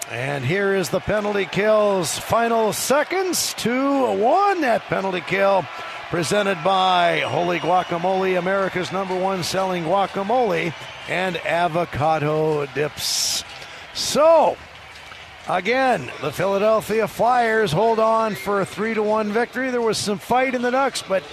And here is the penalty kill's final seconds. 2-1. That penalty kill presented by Holy Guacamole, America's #1 selling guacamole and avocado dips. So, again, the Philadelphia Flyers hold on for a 3-1 victory. There was some fight in the Ducks, but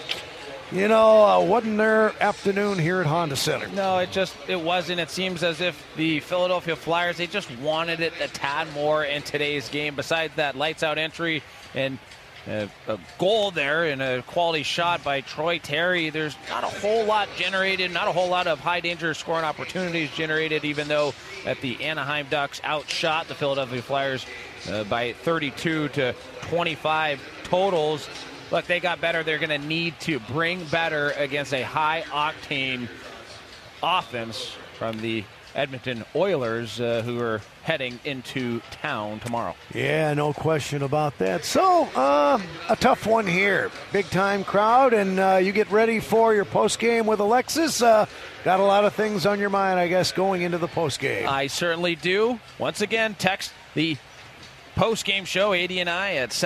wasn't their afternoon here at Honda Center. No, it wasn't. It seems as if the Philadelphia Flyers, they just wanted it a tad more in today's game. Besides that lights-out entry and a goal there and a quality shot by Troy Terry, there's not a whole lot generated, not a whole lot of high-danger scoring opportunities generated, even though that the Anaheim Ducks outshot the Philadelphia Flyers by 32-25 totals. Look, they got better. They're going to need to bring better against a high-octane offense from the Edmonton Oilers, who are heading into town tomorrow. Yeah, no question about that. So, a tough one here. Big-time crowd, and you get ready for your postgame with Alexis. Got a lot of things on your mind, I guess, going into the postgame. I certainly do. Once again, text the post-game show, 80 and I, at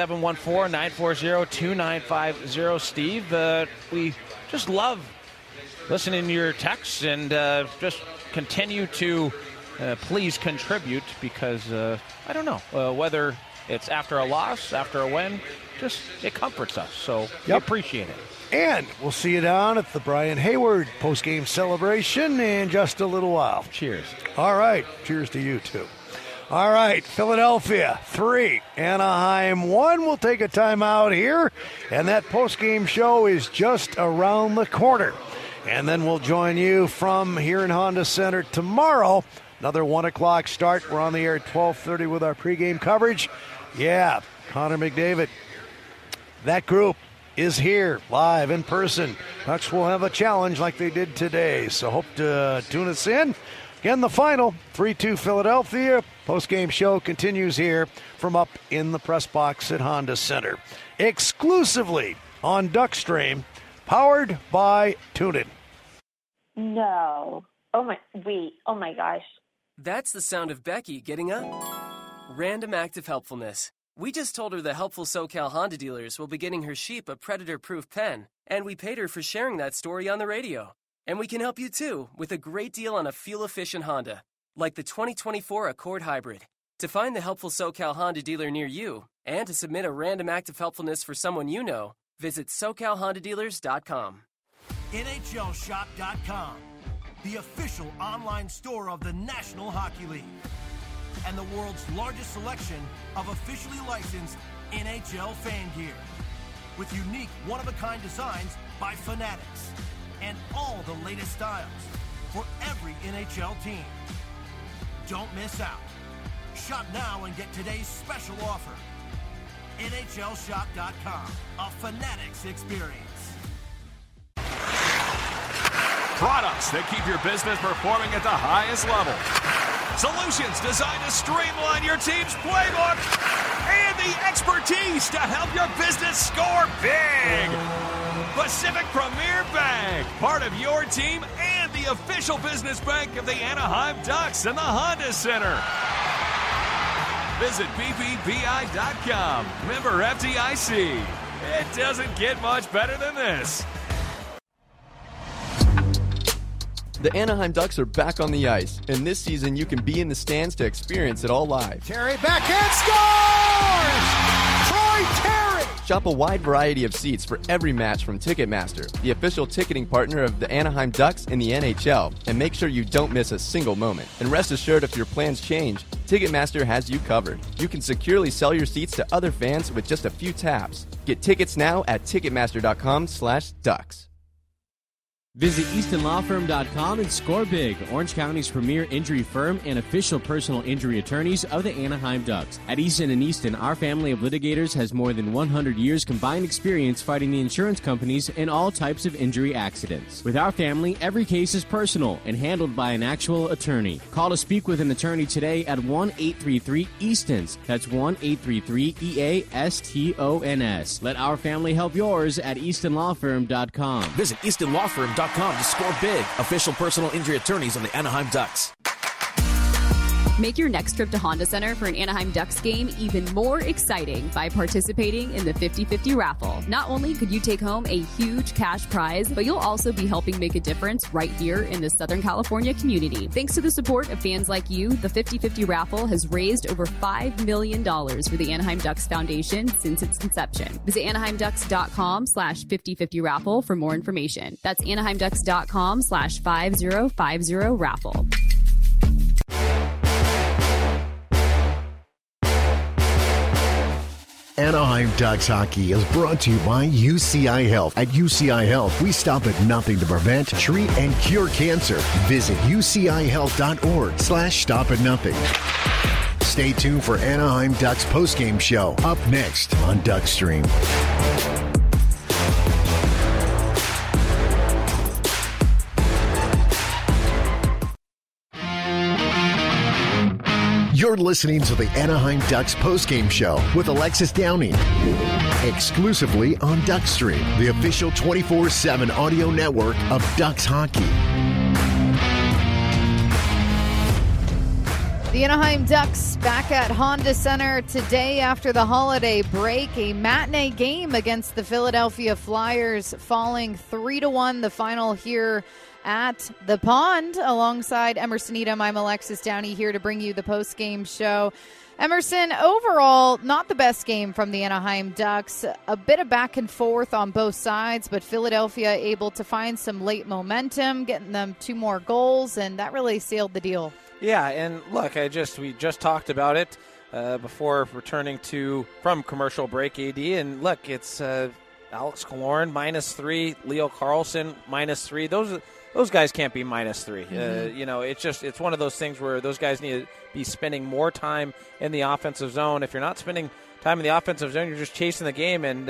714-940-2950. Steve, we just love listening to your texts, and just continue to please contribute, because I don't know whether it's after a loss, after a win, just it comforts us. So we appreciate it. And we'll see you down at the Brian Hayward post-game celebration in just a little while. Cheers. All right. Cheers to you, too. All right, Philadelphia 3, Anaheim 1. We'll take a timeout here, and that post-game show is just around the corner. And then we'll join you from here in Honda Center tomorrow. Another 1 o'clock start. We're on the air at 12:30 with our pregame coverage. Yeah, Connor McDavid. That group is here live in person. Ducks will have a challenge like they did today, so hope to tune us in. Again, the final, 3-2 Philadelphia. Post-game show continues here from up in the press box at Honda Center. Exclusively on Duckstream, powered by TuneIn. No. Oh my gosh. That's the sound of Becky getting up. Random act of helpfulness. We just told her the helpful SoCal Honda dealers will be getting her Sheep a predator-proof pen, and we paid her for sharing that story on the radio. And we can help you, too, with a great deal on a fuel-efficient Honda, like the 2024 Accord Hybrid. To find the helpful SoCal Honda dealer near you, and to submit a random act of helpfulness for someone you know, visit SoCalHondaDealers.com. NHLShop.com, the official online store of the National Hockey League, and the world's largest selection of officially licensed NHL fan gear, with unique one-of-a-kind designs by Fanatics, and all the latest styles for every NHL team. Don't miss out. Shop now and get today's special offer. NHLShop.com, a Fanatics experience. Products that keep your business performing at the highest level. Solutions designed to streamline your team's playbook. And the expertise to help your business score big. Pacific Premier Bank, part of your team and the official business bank of the Anaheim Ducks and the Honda Center. Visit BPBI.com. Member FDIC. It doesn't get much better than this. The Anaheim Ducks are back on the ice, and this season you can be in the stands to experience it all live. Terry backhand scores! Troy Terry! Shop a wide variety of seats for every match from Ticketmaster, the official ticketing partner of the Anaheim Ducks in the NHL, and make sure you don't miss a single moment. And rest assured, if your plans change, Ticketmaster has you covered. You can securely sell your seats to other fans with just a few taps. Get tickets now at Ticketmaster.com/Ducks. Visit EastonLawFirm.com and score big, Orange County's premier injury firm and official personal injury attorneys of the Anaheim Ducks. At Easton & Easton, our family of litigators has more than 100 years combined experience fighting the insurance companies in all types of injury accidents. With our family, every case is personal and handled by an actual attorney. Call to speak with an attorney today at 1-833-EASTONS. That's 1-833-EASTONS. Let our family help yours at EastonLawFirm.com. Visit EastonLawFirm.com to score big, official personal injury attorneys of the Anaheim Ducks. Make your next trip to Honda Center for an Anaheim Ducks game even more exciting by participating in the 50-50 raffle. Not only could you take home a huge cash prize, but you'll also be helping make a difference right here in the Southern California community. Thanks to the support of fans like you, the 50-50 raffle has raised over $5 million for the Anaheim Ducks Foundation since its inception. Visit AnaheimDucks.com/5050 raffle for more information. That's AnaheimDucks.com/5050 raffle. Anaheim Ducks hockey is brought to you by UCI Health. At UCI Health, we stop at nothing to prevent, treat, and cure cancer. Visit UCIHealth.org/stop-at-nothing. Stay tuned for Anaheim Ducks postgame show up next on Duckstream. You're listening to the Anaheim Ducks postgame show with Alexis Downing, exclusively on Duckstream, the official 24/7 audio network of Ducks hockey. The Anaheim Ducks back at Honda Center today after the holiday break. A matinee game against the Philadelphia Flyers, falling 3-1 the final here at the Pond. Alongside Emerson Edom, I'm Alexis Downey here to bring you the post-game show. Emerson, overall, not the best game from the Anaheim Ducks. A bit of back and forth on both sides, but Philadelphia able to find some late momentum, getting them 2 more goals, and that really sealed the deal. Yeah, and look, we just talked about it before returning from commercial break, AD, and look, it's Alex Killorn -3, Leo Carlsson -3. Those guys can't be -3. Mm-hmm. It's one of those things where those guys need to be spending more time in the offensive zone. If you're not spending time in the offensive zone, you're just chasing the game. And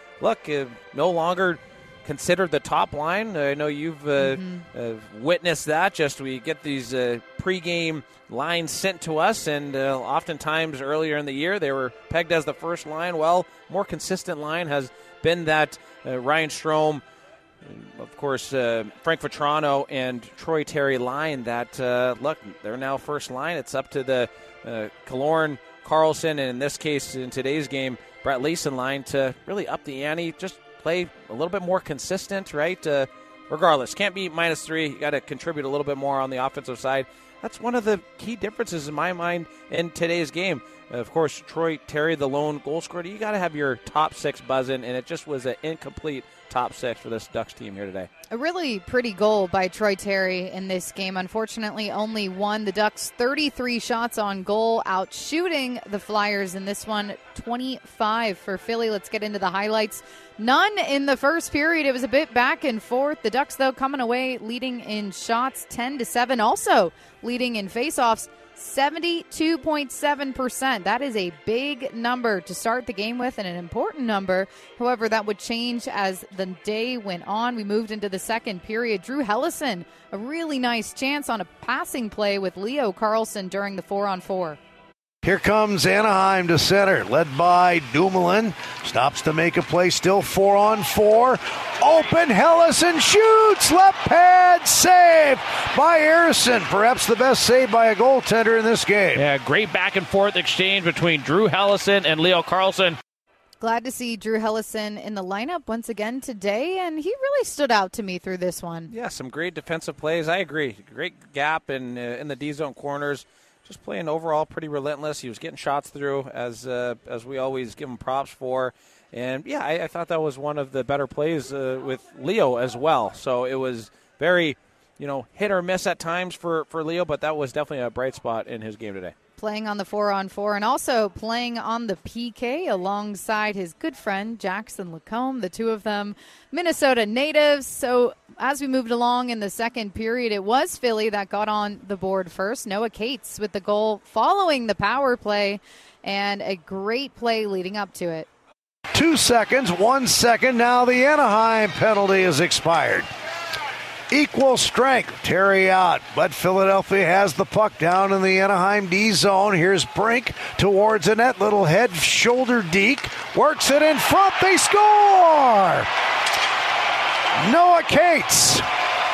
no longer considered the top line. I know you've witnessed that. We get these pregame lines sent to us, and oftentimes earlier in the year they were pegged as the first line. Well, more consistent line has been that Ryan Strome, of course, Frank Vatrano and Troy Terry line that, they're now first line. It's up to the Killorn, Carlsson, and in this case, in today's game, Brett Leeson line to really up the ante, just play a little bit more consistent, right? Regardless, can't be -3. You got to contribute a little bit more on the offensive side. That's one of the key differences in my mind in today's game. Of course, Troy Terry, the lone goal scorer. You got to have your top 6 buzzing, and it just was an incomplete top 6 for this Ducks team here today. A really pretty goal by Troy Terry in this game. Unfortunately, only one. The Ducks 33 shots on goal, out shooting the Flyers in this one, 25 for Philly. Let's get into the highlights. None in the first period. It was a bit back and forth. The Ducks, though, coming away leading in shots 10-7. Also leading in faceoffs 72.7%. That is a big number to start the game with and an important number. However, that would change as the day went on. We moved into the second period. Drew Hellison, a really nice chance on a passing play with Leo Carlsson during the 4-on-4. Here comes Anaheim to center, led by Dumoulin. Stops to make a play, still 4-on-4. Open, Hellison shoots, left pad, save by Ersson. Perhaps the best save by a goaltender in this game. Yeah, great back and forth exchange between Drew Hellison and Leo Carlsson. Glad to see Drew Hellison in the lineup once again today, and he really stood out to me through this one. Yeah, some great defensive plays. I agree. Great gap in the D-zone corners. Just playing overall pretty relentless. He was getting shots through, as we always give him props for. And, yeah, I thought that was one of the better plays with Leo as well. So it was very, hit or miss at times for Leo, but that was definitely a bright spot in his game today. Playing on the 4-on-4 and also playing on the PK alongside his good friend Jackson Lacombe, the two of them Minnesota natives. So as we moved along in the second period, it was Philly that got on the board first. Noah Cates with the goal following the power play, and a great play leading up to it. 2 seconds, 1 second. Now the Anaheim penalty is expired. Equal strength, Terry out, but Philadelphia has the puck down in the Anaheim D zone. Here's Brink towards the net, little head shoulder deke, works it in front, they score! Noah Cates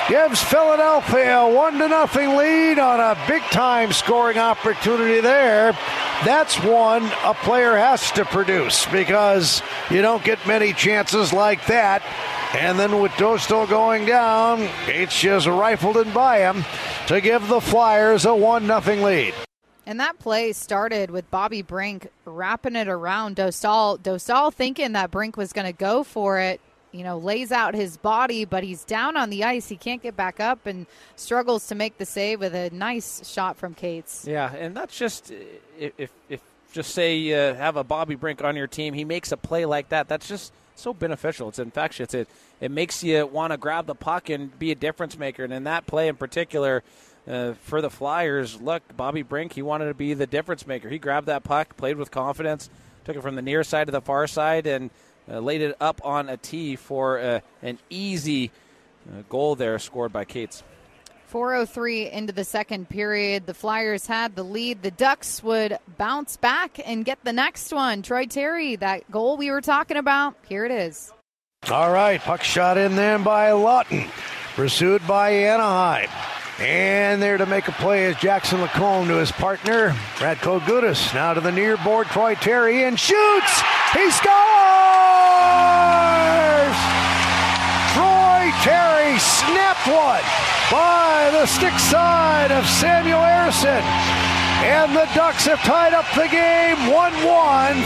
gives Philadelphia a 1-0 lead on a big-time scoring opportunity there. That's one a player has to produce because you don't get many chances like that. And then with Dostal going down, Gates just rifled it by him to give the Flyers a 1-0 lead. And that play started with Bobby Brink wrapping it around Dostal. Dostal thinking that Brink was going to go for it, lays out his body, but he's down on the ice. He can't get back up and struggles to make the save with a nice shot from Cates. Yeah, and that's just, if just say you have a Bobby Brink on your team, he makes a play like that. That's just so beneficial. It's infectious. It makes you want to grab the puck and be a difference maker. And in that play in particular, for the Flyers, look, Bobby Brink, he wanted to be the difference maker. He grabbed that puck, played with confidence, took it from the near side to the far side, and laid it up on a tee for an easy goal there scored by Cates. 4:03 into the second period. The Flyers had the lead. The Ducks would bounce back and get the next one. Troy Terry, that goal we were talking about, here it is. All right, puck shot in then by Lawton, pursued by Anaheim. And there to make a play is Jackson Lacombe to his partner, Radko Gudas. Now to the near board, Troy Terry, and shoots! He scores! Troy Terry snapped one by the stick side of Samuel Ersson. And the Ducks have tied up the game 1-1,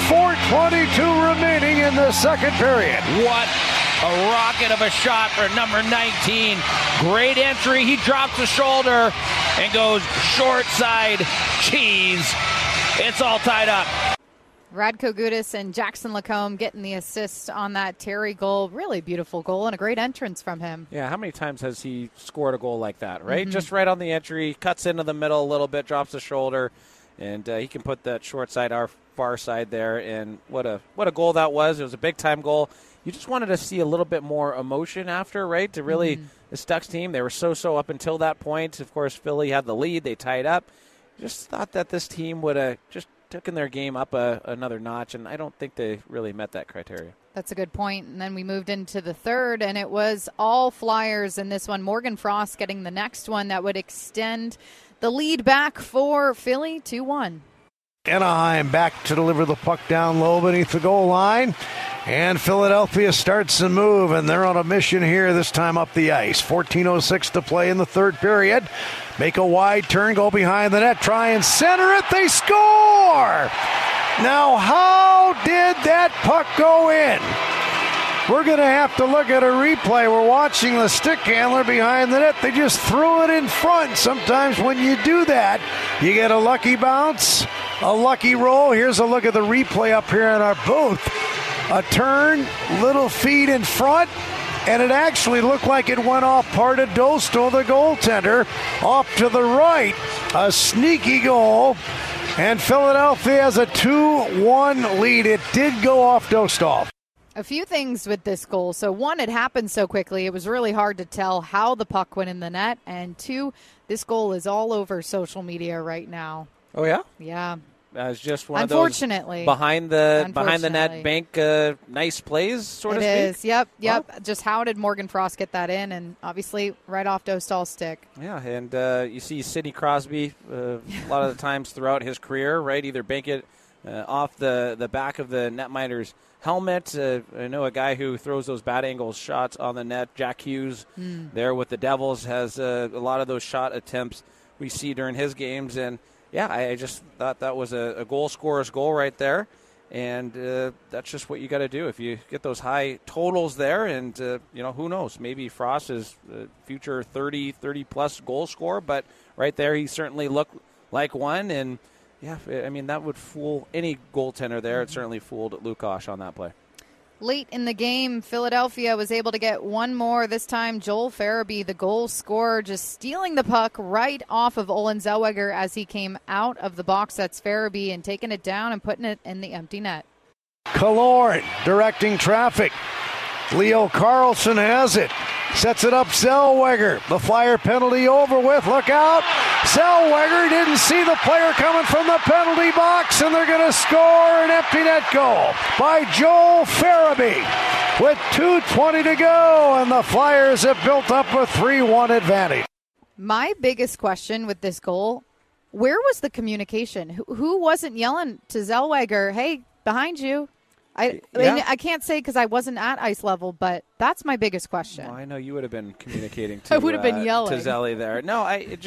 4:22 remaining in the second period. What a rocket of a shot for number 19. Great entry. He drops the shoulder and goes short side cheese. It's all tied up. Radko Gudas and Jackson Lacombe getting the assist on that Terry goal. Really beautiful goal and a great entrance from him. Yeah, how many times has he scored a goal like that, right? Just right on the entry, cuts into the middle a little bit, drops the shoulder, and he can put that short side, our far side there. And what a goal that was. It was a big-time goal. You just wanted to see a little bit more emotion after, right? To really, the Ducks team, they were so up until that point. Of course, Philly had the lead. They tied up. Just thought that this team would have just taken their game up another notch, and I don't think they really met that criteria. That's a good point. And then we moved into the third, and it was all Flyers in this one. Morgan Frost getting the next one that would extend the lead back for Philly 2-1. Anaheim back to deliver the puck down low beneath the goal line. And Philadelphia starts to move, and they're on a mission here, this time up the ice. 14:06 to play in the third period. Make a wide turn, go behind the net, try and center it. They score! Now, how did that puck go in? We're going to have to look at a replay. We're watching the stick handler behind the net. They just threw it in front. Sometimes when you do that, you get a lucky bounce, a lucky roll. Here's a look at the replay up here in our booth. A turn, little feet in front, and it actually looked like it went off part of Dostal, the goaltender, off to the right. A sneaky goal, and Philadelphia has a 2-1 lead. It did go off Dostal. A few things with this goal. So, one, it happened so quickly. It was really hard to tell how the puck went in the net. And two, this goal is all over social media right now. Oh, yeah? Yeah. It's just one of those Unfortunately. behind the net bank nice plays, sort of speak. It is. Yep. Well, just how did Morgan Frost get that in? And obviously right off Dostal's stick. Yeah, and you see Sidney Crosby a lot of the times throughout his career, right? Either bank it off the back of the netminder's helmet. I know a guy who throws those bad angle shots on the net. Jack Hughes there with the Devils has a lot of those shot attempts we see during his games. And, yeah, I just thought that was a goal scorer's goal right there. And that's just what you got to do if you get those high totals there. And, who knows? Maybe Frost is a future 30-plus goal scorer. But right there, he certainly looked like one. And, yeah, I mean, that would fool any goaltender there. It certainly fooled Lukash on that play. Late in the game, Philadelphia was able to get one more. This time, Joel Farabee, the goal scorer, just stealing the puck right off of Olen Zellweger as he came out of the box. That's Farabee, and taking it down and putting it in the empty net. Killorn directing traffic. Leo Carlsson has it. Sets it up, Zellweger. The Flyer penalty over with. Look out. Zellweger didn't see the player coming from the penalty box, and they're going to score an empty net goal by Joel Farabee with 2:20 to go, and the Flyers have built up a 3-1 advantage. My biggest question with this goal, where was the communication? Who wasn't yelling to Zellweger, hey, behind you? I can't say because I wasn't at ice level, but that's my biggest question. Well, I know you would have been communicating to I would have been yelling to Zelly there. No,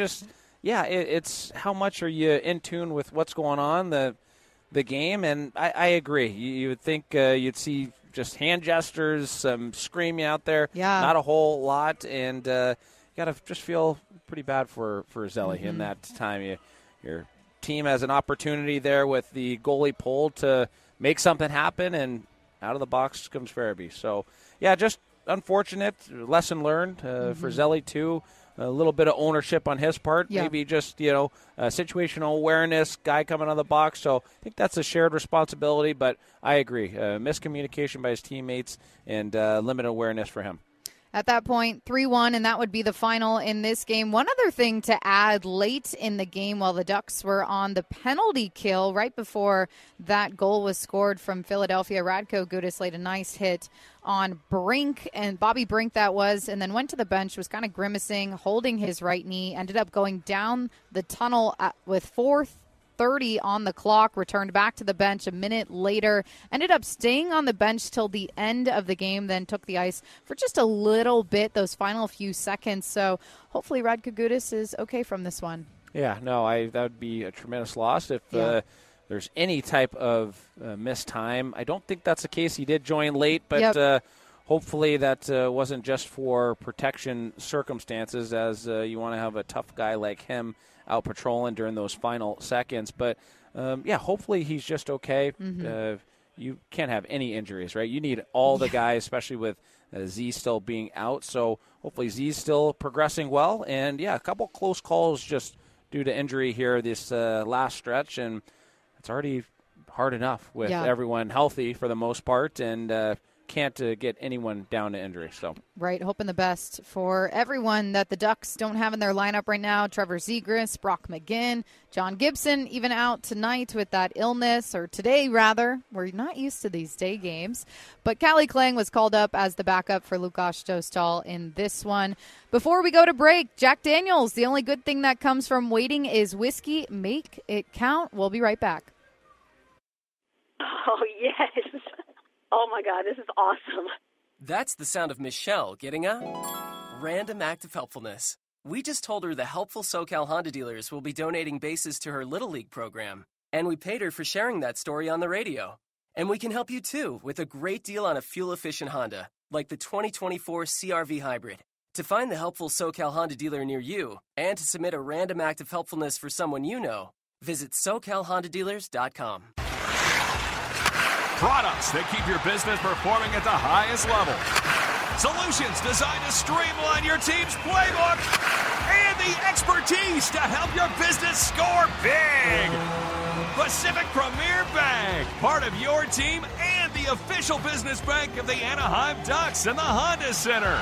it's how much are you in tune with what's going on the game, and I agree. You would think you'd see just hand gestures, some screaming out there. Yeah, not a whole lot, and you got to just feel pretty bad for Zelly in that time. Your team has an opportunity there with the goalie pulled to make something happen, and out of the box comes Farabee. So, yeah, just unfortunate. Lesson learned for Zelly, too. A little bit of ownership on his part. Yeah. Maybe just, situational awareness, guy coming out of the box. So I think that's a shared responsibility, but I agree. Miscommunication by his teammates and limited awareness for him. At that point, 3-1, and that would be the final in this game. One other thing to add late in the game while the Ducks were on the penalty kill, right before that goal was scored from Philadelphia, Radko Gudas laid a nice hit on Brink, and Bobby Brink that was, and then went to the bench, was kind of grimacing, holding his right knee, ended up going down the tunnel with 4:30 on the clock, returned back to the bench a minute later, ended up staying on the bench till the end of the game, then took the ice for just a little bit, those final few seconds. So hopefully Radko Gudas is okay from this one. Yeah, no, that would be a tremendous loss if there's any type of missed time. I don't think that's the case. He did join late, but hopefully that wasn't just for protection circumstances, as you want to have a tough guy like him out patrolling during those final seconds. But, hopefully he's just okay. You can't have any injuries, right? You need all the guys, especially with Z still being out. So hopefully Z's still progressing well. And, a couple close calls just due to injury here this last stretch. And it's already hard enough with everyone healthy for the most part, and can't get anyone down to injury. So right, hoping the best for everyone that the Ducks don't have in their lineup right now. Trevor Zegras, Brock McGinn, John Gibson even out tonight with that illness, or today rather. We're not used to these day games. But Callie Klang was called up as the backup for Lukas Dostal in this one. Before we go to break, Jack Daniels, the only good thing that comes from waiting is whiskey. Make it count. We'll be right back. Oh, yes. Oh, my God, this is awesome. That's the sound of Michelle getting a random act of helpfulness. We just told her the helpful SoCal Honda dealers will be donating bases to her Little League program. And we paid her for sharing that story on the radio. And we can help you, too, with a great deal on a fuel-efficient Honda, like the 2024 CR-V Hybrid. To find the helpful SoCal Honda dealer near you and to submit a random act of helpfulness for someone you know, visit SoCalHondaDealers.com. Products that keep your business performing at the highest level. Solutions designed to streamline your team's playbook. And the expertise to help your business score big. Pacific Premier Bank, part of your team and the official business bank of the Anaheim Ducks and the Honda Center.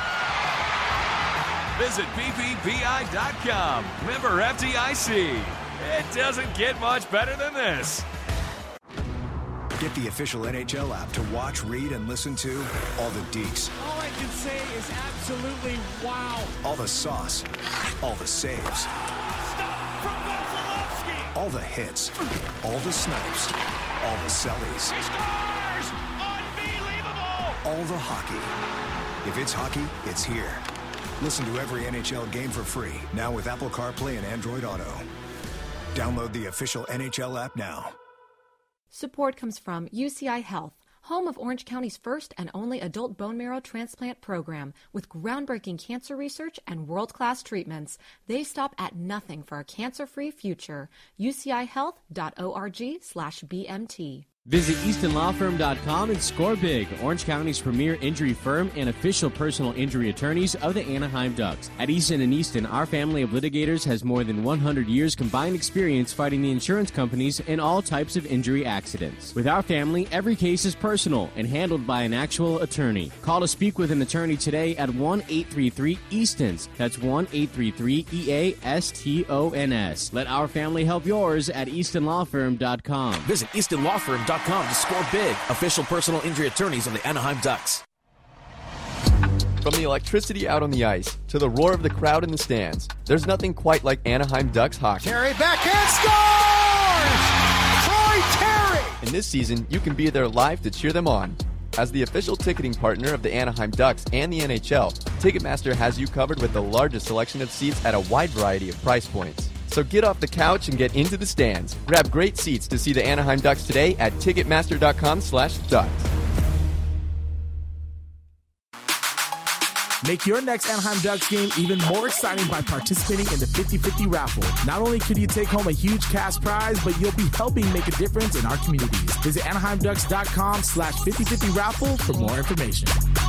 Visit ppbi.com. Member FDIC. It doesn't get much better than this. Get the official NHL app to watch, read, and listen to all the deeks. All I can say is absolutely wow. All the sauce. All the saves. Stop from Vasilevsky. All the hits. All the snipes. All the sellies. He scores! Unbelievable! All the hockey. If it's hockey, it's here. Listen to every NHL game for free, now with Apple CarPlay and Android Auto. Download the official NHL app now. Support comes from UCI Health, home of Orange County's first and only adult bone marrow transplant program with groundbreaking cancer research and world-class treatments. They stop at nothing for a cancer-free future. UCIhealth.org/BMT. Visit EastonLawFirm.com and score big. Orange County's premier injury firm and official personal injury attorneys of the Anaheim Ducks. At Easton & Easton, our family of litigators has more than 100 years combined experience fighting the insurance companies in all types of injury accidents. With our family, every case is personal and handled by an actual attorney. Call to speak with an attorney today at 1-833-EASTONS. That's 1-833-EASTONS. Let our family help yours at EastonLawFirm.com. Visit EastonLawFirm.com to score big. Official personal injury attorneys of the Anaheim Ducks. From the electricity out on the ice to the roar of the crowd in the stands, there's nothing quite like Anaheim Ducks hockey. Terry backhand scores! Troy Terry! And this season, you can be there live to cheer them on. As the official ticketing partner of the Anaheim Ducks and the NHL, Ticketmaster has you covered with the largest selection of seats at a wide variety of price points. So get off the couch and get into the stands. Grab great seats to see the Anaheim Ducks today at Ticketmaster.com/Ducks. Make your next Anaheim Ducks game even more exciting by participating in the 50-50 raffle. Not only could you take home a huge cash prize, but you'll be helping make a difference in our communities. Visit AnaheimDucks.com/50-50 raffle for more information.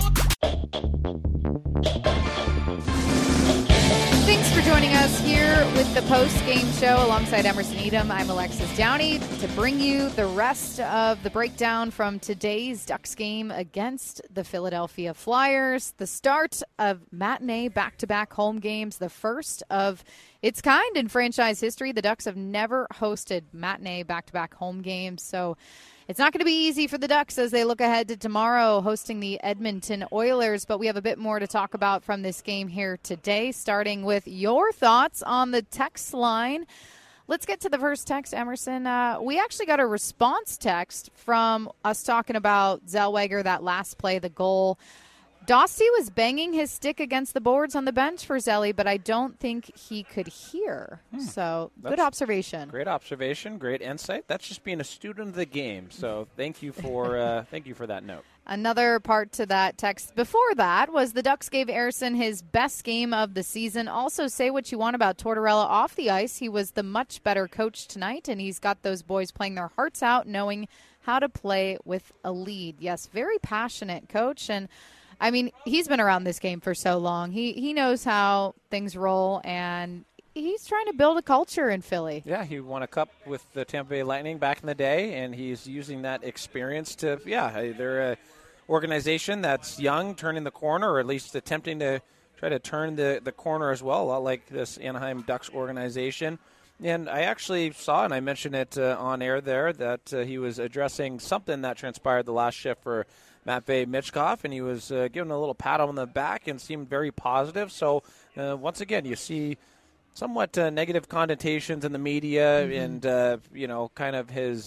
Thanks for joining us here with the post-game show alongside Emerson Edom. I'm Alexis Downey to bring you the rest of the breakdown from today's Ducks game against the Philadelphia Flyers. The start of matinee back-to-back home games, the first of its kind in franchise history. The Ducks have never hosted matinee back-to-back home games, so it's not going to be easy for the Ducks as they look ahead to tomorrow hosting the Edmonton Oilers, but we have a bit more to talk about from this game here today, starting with your thoughts on the text line. Let's get to the first text, Emerson. We actually got a response text from us talking about Zellweger, that last play, the goal. Dossie was banging his stick against the boards on the bench for Zelly, but I don't think he could hear. So, good observation. Great observation, great insight. That's just being a student of the game. So, thank you for that note. Another part to that text before that was the Ducks gave Ersson his best game of the season. Also, say what you want about Tortorella off the ice. He was the much better coach tonight, and he's got those boys playing their hearts out, knowing how to play with a lead. Yes, very passionate coach, and I mean, he's been around this game for so long. He knows how things roll, and he's trying to build a culture in Philly. Yeah, he won a cup with the Tampa Bay Lightning back in the day, and he's using that experience to, they're a organization that's young, turning the corner, or at least attempting to try to turn the corner as well, a lot like this Anaheim Ducks organization. And I actually saw, and I mentioned it on air there, that he was addressing something that transpired the last shift for Matvei Michkov, and he was giving a little pat on the back and seemed very positive. So, once again, you see somewhat negative connotations in the media and, kind of his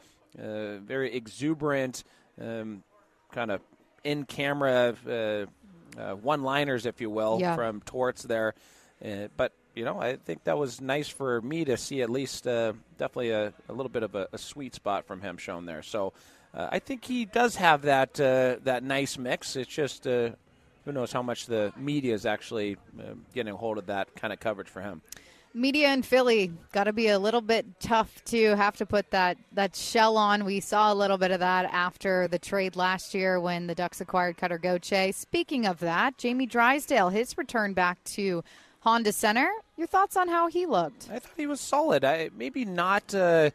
very exuberant kind of in-camera one-liners, if you will, from Torts there. But, I think that was nice for me to see at least definitely a little bit of a sweet spot from him shown there. So, I think he does have that nice mix. It's just who knows how much the media is actually getting a hold of that kind of coverage for him. Media in Philly got to be a little bit tough to have to put that shell on. We saw a little bit of that after the trade last year when the Ducks acquired Cutter Gauthier. Speaking of that, Jamie Drysdale, his return back to Honda Center. Your thoughts on how he looked? I thought he was solid. Maybe not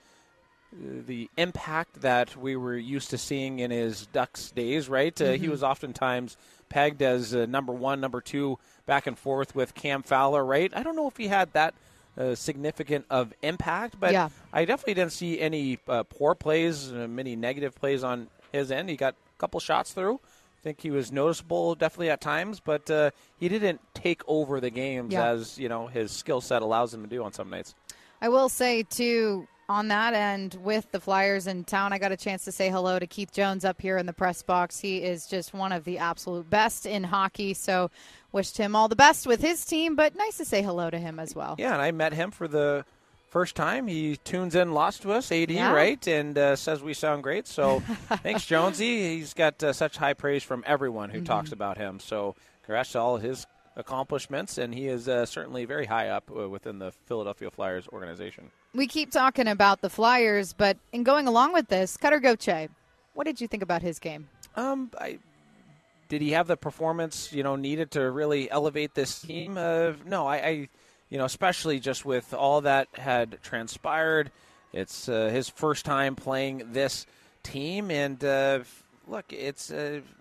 the impact that we were used to seeing in his Ducks days, right? He was oftentimes pegged as number one, number two, back and forth with Cam Fowler, right? I don't know if he had that significant of impact, but I definitely didn't see any poor plays, many negative plays on his end. He got a couple shots through. I think he was noticeable definitely at times, but he didn't take over the games as, his skill set allows him to do on some nights. I will say, too, on that end, with the Flyers in town, I got a chance to say hello to Keith Jones up here in the press box. He is just one of the absolute best in hockey, so wished him all the best with his team, but nice to say hello to him as well. Yeah, and I met him for the first time. He tunes in lots to us, AD, right, and says we sound great. So thanks, Jonesy. He's got such high praise from everyone who talks about him. So congrats to all his accomplishments, and he is certainly very high up within the Philadelphia Flyers organization. We keep talking about the Flyers, but in going along with this, Cutter Gauthier, what did you think about his game? Did he have the performance, needed to really elevate this team? No, I especially just with all that had transpired. It's his first time playing this team, and look, it's.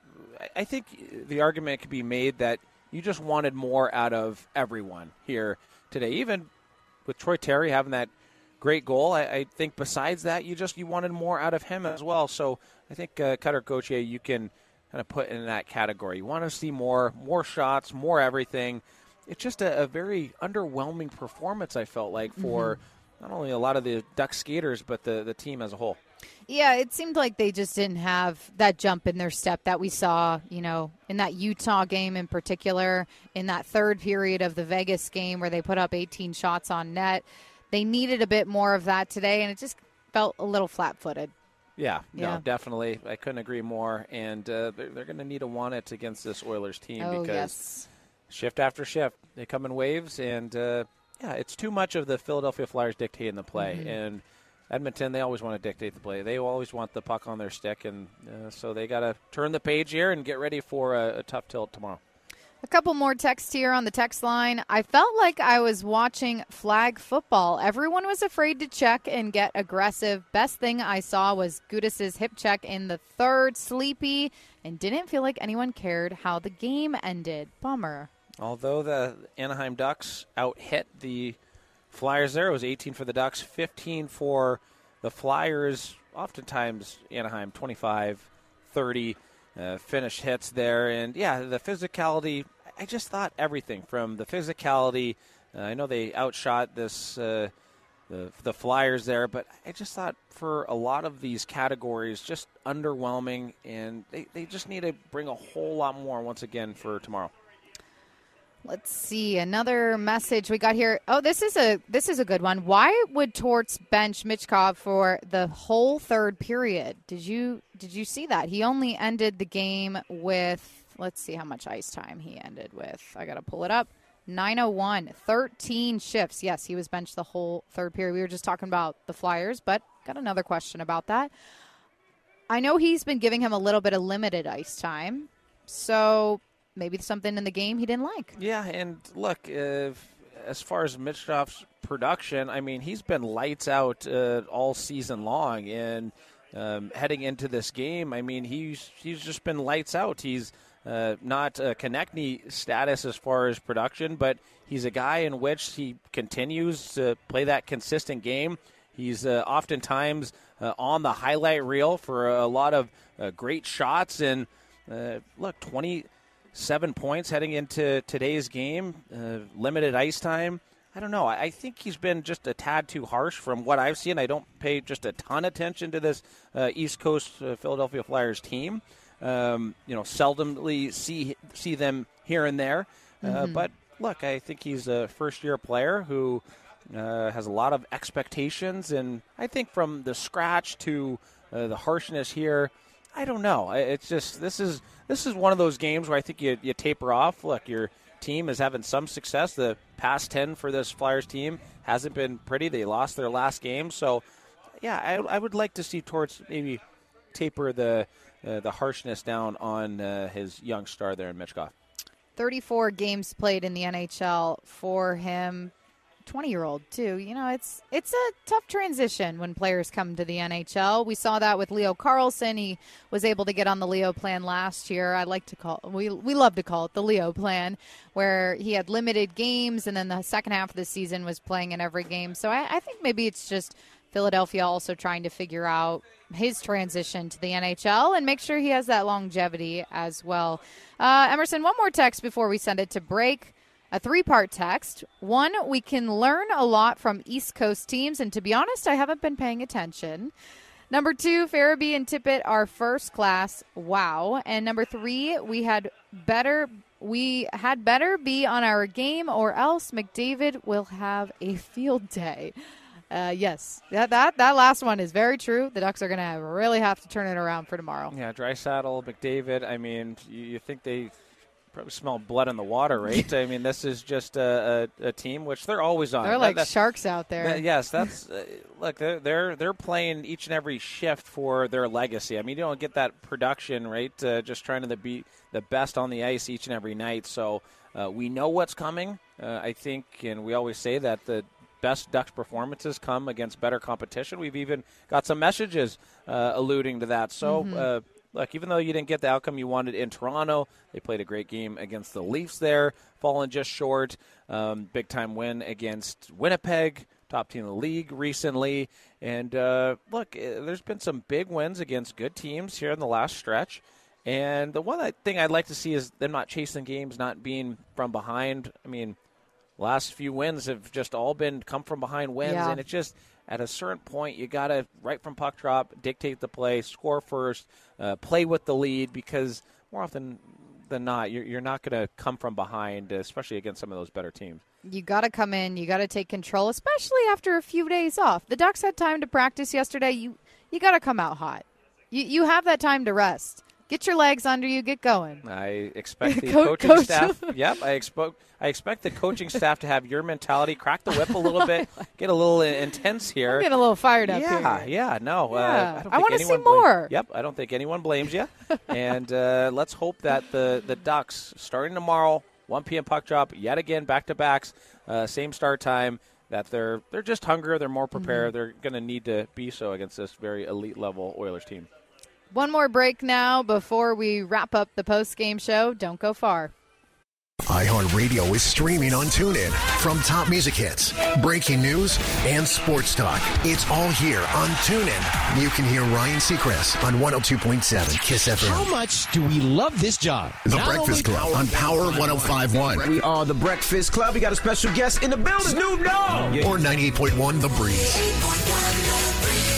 I think the argument could be made that you just wanted more out of everyone here today, even with Troy Terry having that great goal. I think besides that, you wanted more out of him as well. So I think Cutter Gauthier, you can kind of put in that category. You want to see more shots, more everything. It's just a very underwhelming performance, I felt like, for not only a lot of the Duck skaters, but the team as a whole. Yeah, it seemed like they just didn't have that jump in their step that we saw, in that Utah game in particular, in that third period of the Vegas game where they put up 18 shots on net. They needed a bit more of that today, and it just felt a little flat-footed. Yeah, no, definitely. I couldn't agree more. And they're going to need to want it against this Oilers team because shift after shift, they come in waves. And, it's too much of the Philadelphia Flyers dictating the play. And Edmonton, they always want to dictate the play. They always want the puck on their stick. And so they got to turn the page here and get ready for a tough tilt tomorrow. A couple more texts here on the text line. I felt like I was watching flag football. Everyone was afraid to check and get aggressive. Best thing I saw was Gudas's hip check in the third. Sleepy and didn't feel like anyone cared how the game ended. Bummer. Although the Anaheim Ducks out-hit the Flyers there, it was 18 for the Ducks, 15 for the Flyers. Oftentimes Anaheim 25, 30. Finished hits there, and the physicality. I just thought everything from the physicality. I know they outshot the Flyers there, but I just thought for a lot of these categories, just underwhelming, and they just need to bring a whole lot more once again for tomorrow. Let's see another message we got here. Oh, this is a good one. Why would Torts bench Michkov for the whole third period? Did you see that? He only ended the game with, let's see how much ice time he ended with. I got to pull it up. 9:01, 13 shifts. Yes, he was benched the whole third period. We were just talking about the Flyers, but got another question about that. I know he's been giving him a little bit of limited ice time, so maybe something in the game he didn't like. Yeah, and look, as far as Michkov's production, I mean, he's been lights out all season long, and heading into this game, I mean, he's just been lights out. He's not a Konechny status as far as production, but he's a guy in which he continues to play that consistent game. He's oftentimes on the highlight reel for a lot of great shots, and look, 27 points heading into today's game, limited ice time. I don't know. I think he's been just a tad too harsh from what I've seen. I don't pay just a ton of attention to this East Coast Philadelphia Flyers team. Seldomly see them here and there. But look, I think he's a first-year player who has a lot of expectations. And I think from the scratch to the harshness here, I don't know. It's just this is one of those games where I think you taper off. Look, your team is having some success. The past 10 for this Flyers team hasn't been pretty. They lost their last game. So, I would like to see Torts maybe taper the harshness down on his young star there in Michkov. 34 games played in the NHL for him. 20-year-old too. It's a tough transition when players come to the NHL. We saw that with Leo Carlsson. He was able to get on the Leo plan last year. We love to call it the Leo plan, where he had limited games, and then the second half of the season was playing in every game. So I think maybe it's just Philadelphia also trying to figure out his transition to the NHL and make sure he has that longevity as well. Emerson, one more text before we send it to break. A 3-part text. 1, we can learn a lot from East Coast teams, and to be honest, I haven't been paying attention. Number 2, Farabee and Tippett are first class. Wow. And number 3, we had better be on our game, or else McDavid will have a field day. Yes, that last one is very true. The Ducks are going to really have to turn it around for tomorrow. Yeah, Draisaitl, McDavid. I mean, you think they probably smell blood in the water, right? I mean, this is just a team which they're always on. They're like sharks out there. Yes, that's look. They're playing each and every shift for their legacy. I mean, you don't get that production, right? Just trying to be the best on the ice each and every night. So we know what's coming. I think, and we always say that the best Ducks performances come against better competition. We've even got some messages alluding to that. So. Look, even though you didn't get the outcome you wanted in Toronto, they played a great game against the Leafs there, falling just short. Big-time win against Winnipeg, top team in the league recently. And, look, there's been some big wins against good teams here in the last stretch. And the one thing I'd like to see is them not chasing games, not being from behind. I mean, last few wins have just all been come from behind wins, and it's just – at a certain point, you got to, right from puck drop, dictate the play, score first, play with the lead, because more often than not, you're not going to come from behind, especially against some of those better teams. You got to come in. You got to take control, especially after a few days off. The Ducks had time to practice yesterday. You got to come out hot. You have that time to rest. Get your legs under you. Get going. I expect the coaching staff. Yep, I expect the coaching staff to have your mentality. Crack the whip a little bit. Get a little intense here. I'm getting a little fired up here. No. I want to see more. Yep, I don't think anyone blames you. And let's hope that the Ducks, starting tomorrow, 1 p.m. puck drop, yet again, back-to-backs, same start time, that they're just hungrier, they're more prepared. They're going to need to be so against this very elite-level Oilers team. One more break now before we wrap up the post-game show. Don't go far. iHeartRadio is streaming on TuneIn. From top music hits, breaking news, and sports talk. It's all here on TuneIn. You can hear Ryan Seacrest on 102.7 KISS FM. How much do we love this job? The Breakfast Club on Power 105.1. We are the Breakfast Club. We got a special guest in the building. Snoop Dogg. Or 98.1 The Breeze.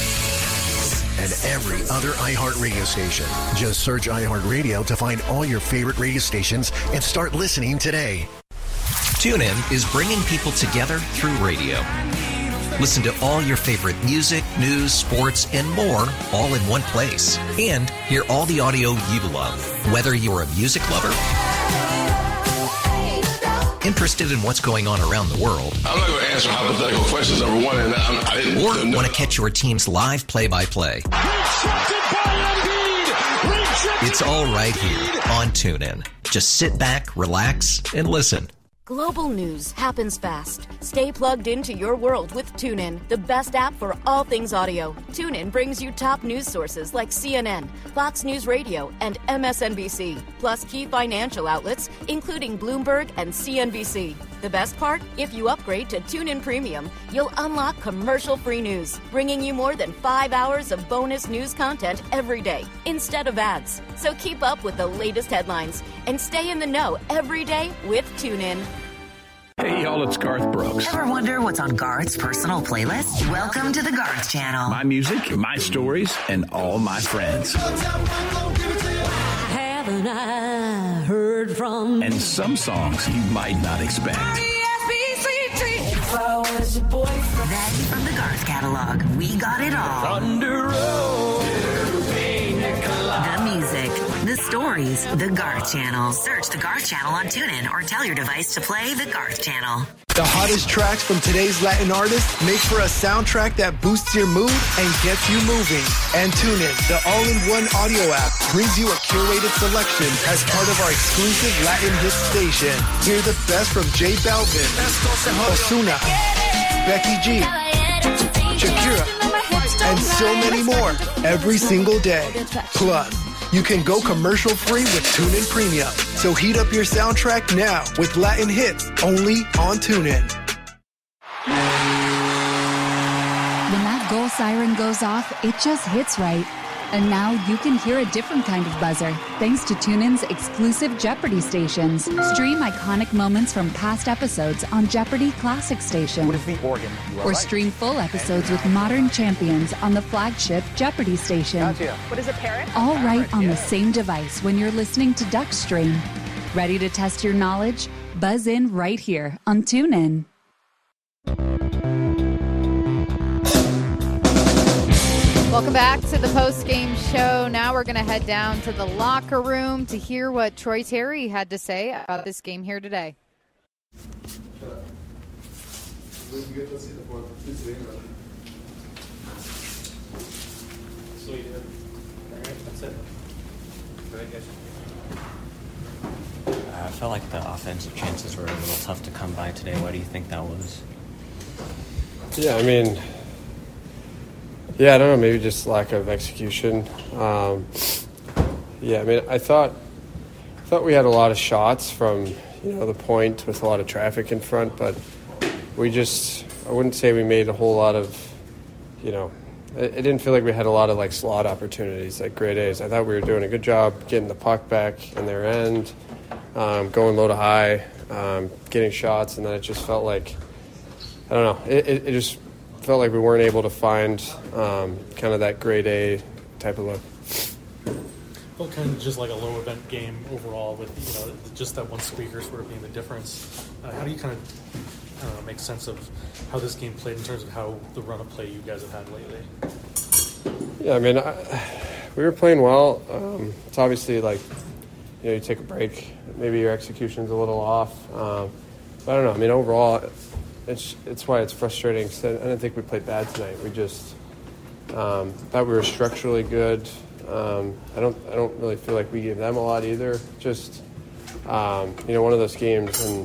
And every other iHeartRadio station. Just search iHeartRadio to find all your favorite radio stations and start listening today. TuneIn is bringing people together through radio. Listen to all your favorite music, news, sports, and more all in one place. And hear all the audio you love. Whether you're a music lover, interested in what's going on around the world, I'm not going to answer hypothetical questions, number one, and I didn't or want to catch your team's live play-by-play. It's all right here on TuneIn. Just sit back, relax, and listen. Global news happens fast. Stay plugged into your world with TuneIn, the best app for all things audio. TuneIn brings you top news sources like CNN, Fox News Radio, and MSNBC, plus key financial outlets, including Bloomberg and CNBC. The best part? If you upgrade to TuneIn Premium, you'll unlock commercial-free news, bringing you more than 5 hours of bonus news content every day, instead of ads. So keep up with the latest headlines and stay in the know every day with TuneIn. Hey, y'all, it's Garth Brooks. Ever wonder what's on Garth's personal playlist? Welcome to the Garth Channel. My music, my stories, and all my friends. Haven't I heard from? And some songs you might not expect. If I was your boyfriend. That's from the Garth catalog. We got it all. Thunder Road. The music, the stories, the Garth Channel. Search the Garth Channel on TuneIn or tell your device to play the Garth Channel. The hottest tracks from today's Latin artists make for a soundtrack that boosts your mood and gets you moving. And TuneIn, the all-in-one audio app, brings you a curated selection as part of our exclusive Latin hit station. Hear the best from J Balvin, Ozuna, Becky G, Shakira, and so many more every single day. Plus, you can go commercial-free with TuneIn Premium. So heat up your soundtrack now with Latin hits only on TuneIn. When that goal siren goes off, it just hits right. And now you can hear a different kind of buzzer thanks to TuneIn's exclusive Jeopardy stations. Stream iconic moments from past episodes on Jeopardy Classic Station. What is the organ? Or stream full episodes with modern champions on the flagship Jeopardy station. Gotcha. What is a parrot? All right on the same device when you're listening to Duckstream. Ready to test your knowledge? Buzz in right here on Welcome back to the post-game show. Now we're going to head down to the locker room to hear what Troy Terry had to say about this game here today. I felt like the offensive chances were a little tough to come by today. Why do you think that was? Yeah, I mean, I don't know, maybe just lack of execution. I mean, I thought we had a lot of shots from, the point with a lot of traffic in front, but I wouldn't say we made a whole lot of, it didn't feel like we had a lot of like slot opportunities, like grade A's. I thought we were doing a good job getting the puck back in their end, going low to high, getting shots, and then it just felt like, I don't know, it just felt like we weren't able to find kind of that grade A type of look. Well, kind of just like a low event game overall with, just that one squeaker sort of being the difference. How do you kind of make sense of how this game played in terms of how the run of play you guys have had lately? Yeah, I mean, we were playing well. It's obviously like, you take a break, maybe your execution's a little off. But I don't know. I mean, overall, it's why it's frustrating. Cause I didn't think we played bad tonight. We just thought we were structurally good. I don't really feel like we gave them a lot either. Just one of those games, and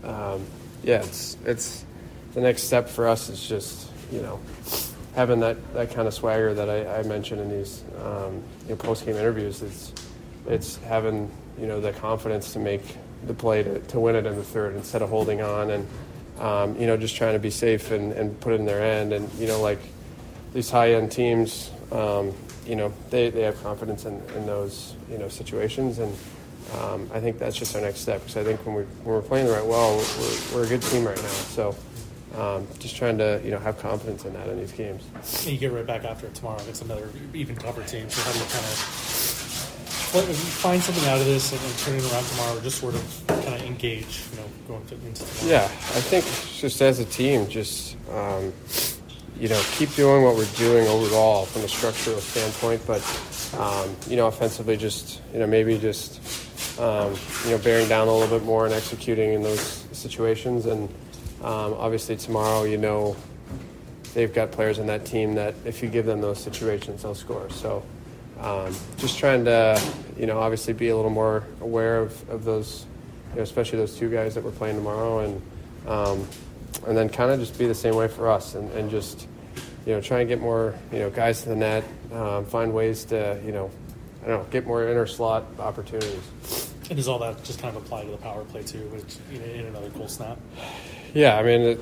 it's the next step for us is just having that kind of swagger that I mentioned in these post game interviews. It's having the confidence to make the play to win it in the third instead of holding on and just trying to be safe and put it in their end. And like these high end teams. They have confidence in those situations, and I think that's just our next step. Because I think when we're playing the right well, we're a good team right now. So just trying to have confidence in that in these games. And you get right back after it tomorrow against another even tougher team. So how do you kind of find something out of this and turn it around tomorrow, or just sort of kind of engage, going into tomorrow? Yeah, I think just as a team, just. Keep doing what we're doing overall from a structural standpoint, but, offensively just, maybe just, bearing down a little bit more and executing in those situations. And obviously tomorrow, they've got players in that team that if you give them those situations, they'll score. So just trying to, obviously be a little more aware of those, especially those two guys that we're playing tomorrow, and then kind of just be the same way for us and just, try and get more, guys to the net, find ways to, get more inner slot opportunities. And does all that just kind of apply to the power play too, which in another goal snap? Yeah, I mean,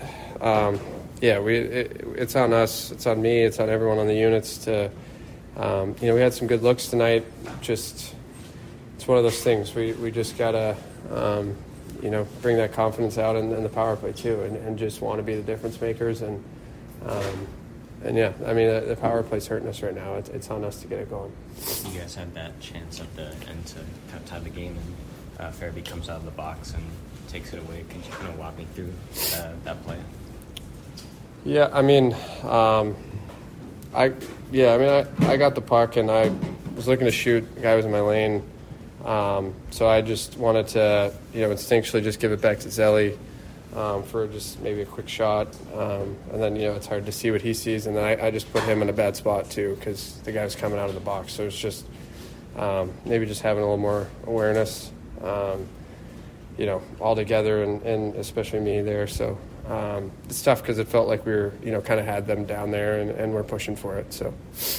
it's on us, it's on me, it's on everyone on the units to, we had some good looks tonight. Just, it's one of those things. We just gotta, bring that confidence out in the power play too, and just want to be the difference makers. And yeah, I mean, the power play's hurting us right now. It's on us to get it going. You guys had that chance at the end to kind of tie the game, and Farabee comes out of the box and takes it away. Can you kind of walk me through that play? Yeah, I mean, I got the puck and I was looking to shoot. The guy was in my lane. So I just wanted to, instinctually just give it back to Zelli for just maybe a quick shot. And then, it's hard to see what he sees. And then I just put him in a bad spot, too, because the guy was coming out of the box. So it's just maybe just having a little more awareness, all together, and especially me there. So it's tough because it felt like we were, kind of had them down there and we're pushing for it. So,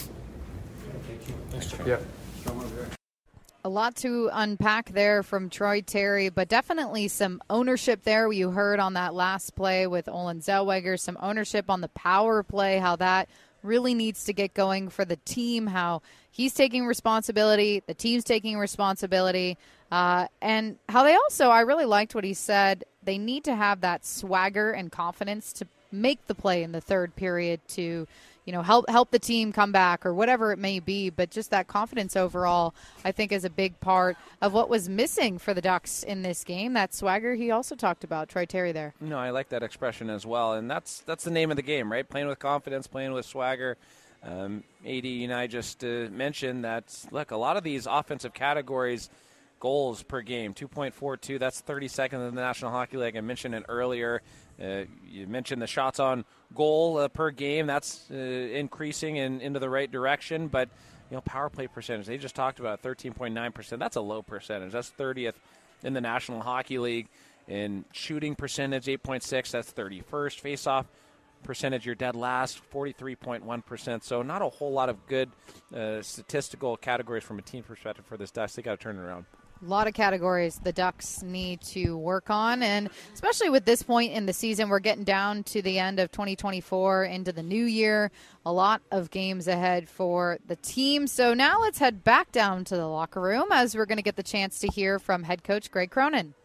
yeah. A lot to unpack there from Troy Terry, but definitely some ownership there. You heard on that last play with Olen Zellweger, some ownership on the power play, how that really needs to get going for the team, how he's taking responsibility, the team's taking responsibility, and how they also, I really liked what he said, they need to have that swagger and confidence to make the play in the third period to help the team come back or whatever it may be. But just that confidence overall, I think, is a big part of what was missing for the Ducks in this game. That swagger he also talked about, Troy Terry there. No, I like that expression as well. And that's the name of the game, right? Playing with confidence, playing with swagger. AD and I just mentioned that, look, a lot of these offensive categories, goals per game, 2.42, that's 32nd in the National Hockey League. I mentioned it earlier. You mentioned the shots on goal per game. That's increasing into the right direction. But, power play percentage, they just talked about 13.9%. That's a low percentage. That's 30th in the National Hockey League. In shooting percentage, 8.6, that's 31st. Face-off percentage, you're dead last, 43.1%. So not a whole lot of good statistical categories from a team perspective for this Ducks. They got to turn it around. A lot of categories the Ducks need to work on, and especially with this point in the season, we're getting down to the end of 2024 into the new year. A lot of games ahead for the team. So now let's head back down to the locker room as we're going to get the chance to hear from head coach Greg Cronin.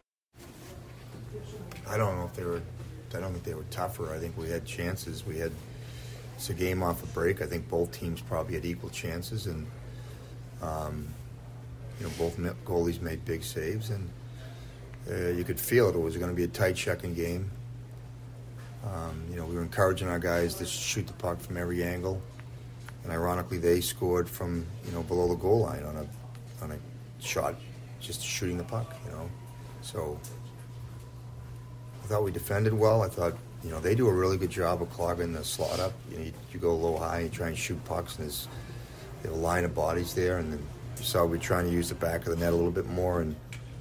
I don't think they were tougher. I think we had chances. It's a game off a break. I think both teams probably had equal chances, and both goalies made big saves, and you could feel it. It was going to be a tight checking game. We were encouraging our guys to shoot the puck from every angle, and ironically, they scored from below the goal line on a shot, just shooting the puck. So I thought we defended well. I thought they do a really good job of clogging the slot up. You go low high, you try and shoot pucks, and they have a line of bodies there, and then you saw we're trying to use the back of the net a little bit more, and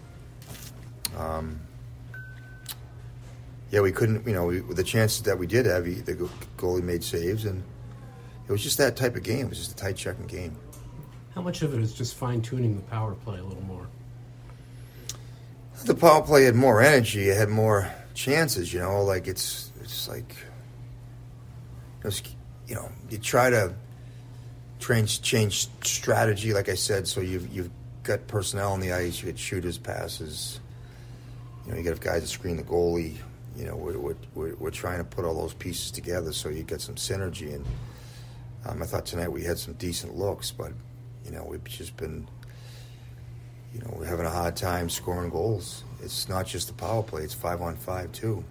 we couldn't. With the chances that we did have, the goalie made saves, and it was just that type of game. It was just a tight checking game. How much of it is just fine tuning the power play a little more? The power play had more energy. It had more chances. It's like you try to change strategy, like I said. So you've got personnel on the ice. You get shooters, passes. You got guys that screen the goalie. We're trying to put all those pieces together so you get some synergy. And I thought tonight we had some decent looks, but we've just been we're having a hard time scoring goals. It's not just the power play; it's 5-on-5 too.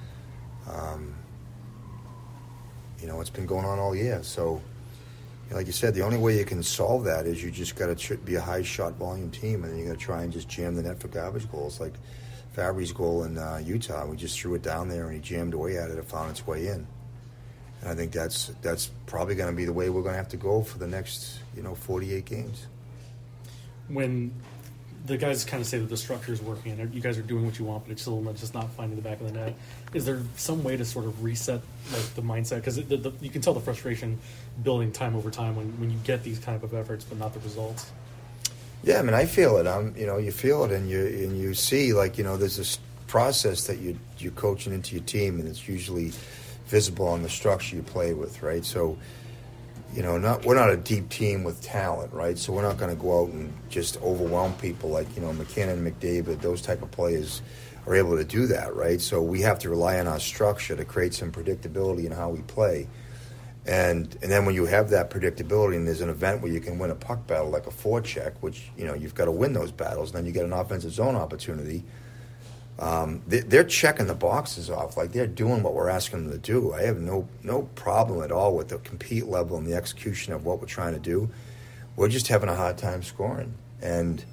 It's been going on all year. So, like you said, the only way you can solve that is you just got to be a high shot volume team, and then you got to try and just jam the net for garbage goals, like Fabry's goal in Utah. We just threw it down there, and he jammed away at it and found its way in. And I think that's probably going to be the way we're going to have to go for the next 48 games. When the guys kind of say that the structure is working and you guys are doing what you want, but it's still just not finding the back of the net, is there some way to sort of reset the mindset? Because you can tell the frustration building time over time when you get these kind of efforts but not the results. Yeah, I mean, I feel it. You feel it, and you see, there's this process that you're coaching into your team, and it's usually visible on the structure you play with, right? So, we're not a deep team with talent, right? So we're not going to go out and just overwhelm people like, McKinnon, McDavid, those type of players are able to do that, right? So we have to rely on our structure to create some predictability in how we play. And then when you have that predictability and there's an event where you can win a puck battle like a forecheck, which, you've got to win those battles, and then you get an offensive zone opportunity, they're checking the boxes off. Like, they're doing what we're asking them to do. I have no problem at all with the compete level and the execution of what we're trying to do. We're just having a hard time scoring. And,